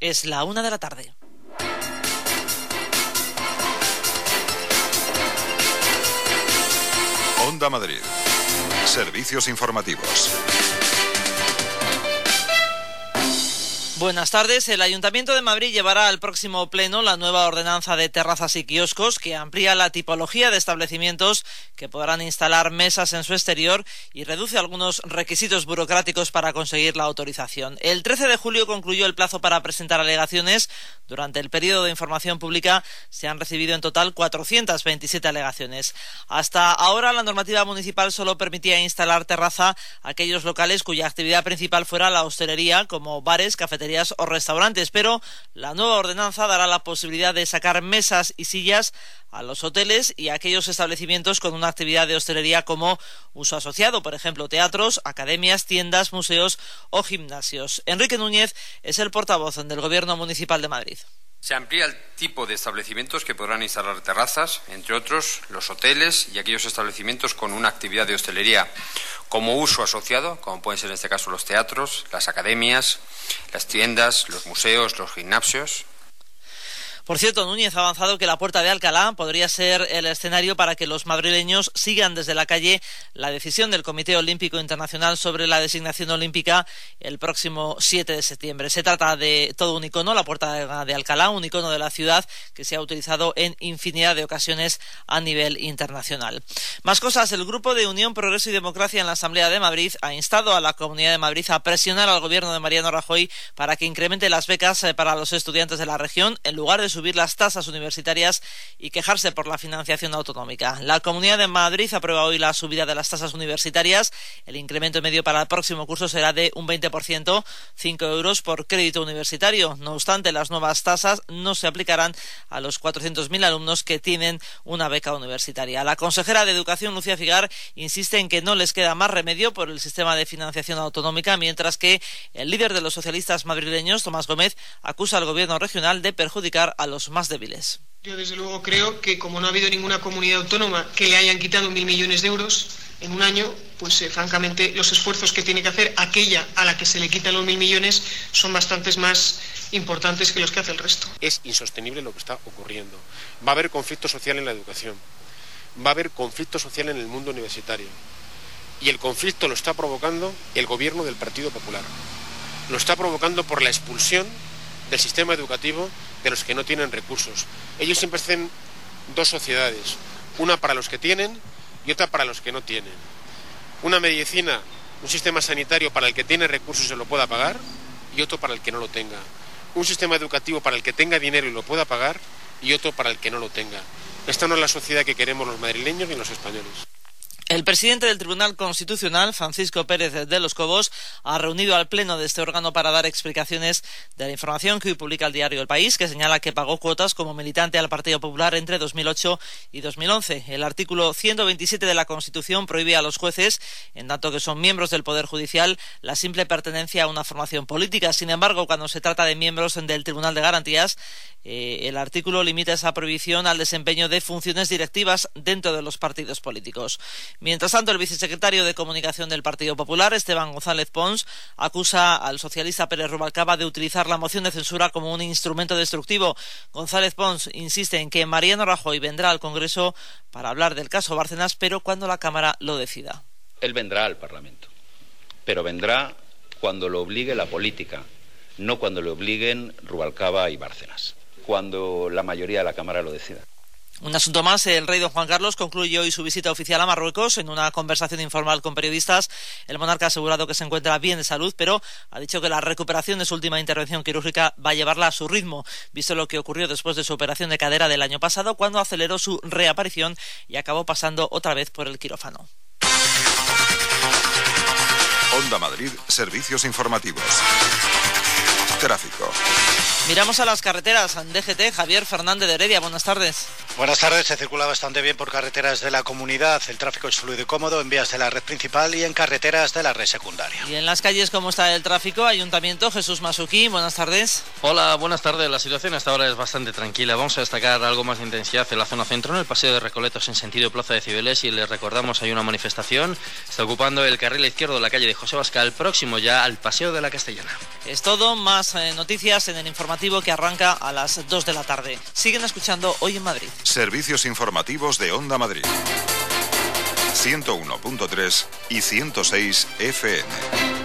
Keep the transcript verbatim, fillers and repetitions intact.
Es la una de la tarde. Onda Madrid. Servicios informativos. Buenas tardes. El Ayuntamiento de Madrid llevará al próximo pleno la nueva ordenanza de terrazas y kioscos que amplía la tipología de establecimientos que podrán instalar mesas en su exterior y reduce algunos requisitos burocráticos para conseguir la autorización. El trece de julio concluyó el plazo para presentar alegaciones. Durante el periodo de información pública se han recibido en total cuatrocientas veintisiete alegaciones. Hasta ahora la normativa municipal solo permitía instalar terraza a aquellos locales cuya actividad principal fuera la hostelería, como bares, cafeterías o restaurantes, pero la nueva ordenanza dará la posibilidad de sacar mesas y sillas a los hoteles y a aquellos establecimientos con una actividad de hostelería como uso asociado, por ejemplo, teatros, academias, tiendas, museos o gimnasios. Enrique Núñez es el portavoz del Gobierno Municipal de Madrid. Se amplía el tipo de establecimientos que podrán instalar terrazas, entre otros los hoteles y aquellos establecimientos con una actividad de hostelería como uso asociado, como pueden ser en este caso los teatros, las academias, las tiendas, los museos, los gimnasios. Por cierto, Núñez ha avanzado que la Puerta de Alcalá podría ser el escenario para que los madrileños sigan desde la calle la decisión del Comité Olímpico Internacional sobre la designación olímpica el próximo siete de septiembre. Se trata de todo un icono, la Puerta de Alcalá, un icono de la ciudad que se ha utilizado en infinidad de ocasiones a nivel internacional. Más cosas, el Grupo de Unión, Progreso y Democracia en la Asamblea de Madrid ha instado a la Comunidad de Madrid a presionar al Gobierno de Mariano Rajoy para que incremente las becas para los estudiantes de la región en lugar de subir las tasas universitarias y quejarse por la financiación autonómica. La Comunidad de Madrid aprueba hoy la subida de las tasas universitarias. El incremento medio para el próximo curso será de un veinte por ciento, cinco euros por crédito universitario. No obstante, las nuevas tasas no se aplicarán a los cuatrocientos mil alumnos que tienen una beca universitaria. La consejera de Educación, Lucía Figar, insiste en que no les queda más remedio por el sistema de financiación autonómica, mientras que el líder de los socialistas madrileños, Tomás Gómez, acusa al gobierno regional de perjudicar a los más débiles. Yo desde luego creo que como no ha habido ninguna comunidad autónoma que le hayan quitado mil millones de euros en un año, pues eh, francamente los esfuerzos que tiene que hacer aquella a la que se le quitan los mil millones son bastantes más importantes que los que hace el resto. Es insostenible lo que está ocurriendo. Va a haber conflicto social en la educación, va a haber conflicto social en el mundo universitario y el conflicto lo está provocando el gobierno del Partido Popular. Lo está provocando por la expulsión del sistema educativo de los que no tienen recursos. Ellos siempre hacen dos sociedades, una para los que tienen y otra para los que no tienen. Una medicina, un sistema sanitario para el que tiene recursos y se lo pueda pagar y otro para el que no lo tenga. Un sistema educativo para el que tenga dinero y lo pueda pagar y otro para el que no lo tenga. Esta no es la sociedad que queremos los madrileños ni los españoles. El presidente del Tribunal Constitucional, Francisco Pérez de los Cobos, ha reunido al Pleno de este órgano para dar explicaciones de la información que hoy publica el diario El País, que señala que pagó cuotas como militante al Partido Popular entre dos mil ocho y dos mil once. El artículo ciento veintisiete de la Constitución prohíbe a los jueces, en tanto que son miembros del Poder Judicial, la simple pertenencia a una formación política. Sin embargo, cuando se trata de miembros del Tribunal de Garantías, eh, el artículo limita esa prohibición al desempeño de funciones directivas dentro de los partidos políticos. Mientras tanto, el vicesecretario de Comunicación del Partido Popular, Esteban González Pons, acusa al socialista Pérez Rubalcaba de utilizar la moción de censura como un instrumento destructivo. González Pons insiste en que Mariano Rajoy vendrá al Congreso para hablar del caso Bárcenas, pero cuando la Cámara lo decida. Él vendrá al Parlamento, pero vendrá cuando lo obligue la política, no cuando le obliguen Rubalcaba y Bárcenas, cuando la mayoría de la Cámara lo decida. Un asunto más, el rey don Juan Carlos concluye hoy su visita oficial a Marruecos. En una conversación informal con periodistas, el monarca ha asegurado que se encuentra bien de salud, pero ha dicho que la recuperación de su última intervención quirúrgica va a llevarla a su ritmo, visto lo que ocurrió después de su operación de cadera del año pasado, cuando aceleró su reaparición y acabó pasando otra vez por el quirófano. Onda Madrid, servicios informativos. Tráfico. Miramos a las carreteras. D G T, Javier Fernández de Heredia, buenas tardes. Buenas tardes, se circula bastante bien por carreteras de la comunidad. El tráfico es fluido y cómodo en vías de la red principal y en carreteras de la red secundaria. Y en las calles, ¿cómo está el tráfico? Ayuntamiento, Jesús Masuquí, buenas tardes. Hola, buenas tardes. La situación hasta ahora es bastante tranquila. Vamos a destacar algo más de intensidad en la zona centro, en el paseo de Recoletos en sentido Plaza de Cibeles, y les recordamos hay una manifestación. Está ocupando el carril izquierdo de la calle de José Bascal, próximo ya al paseo de la Castellana. Es todo, más más eh, noticias en el informativo que arranca a las dos de la tarde. Siguen escuchando Hoy en Madrid. Servicios informativos de Onda Madrid. ciento uno punto tres y ciento seis F M.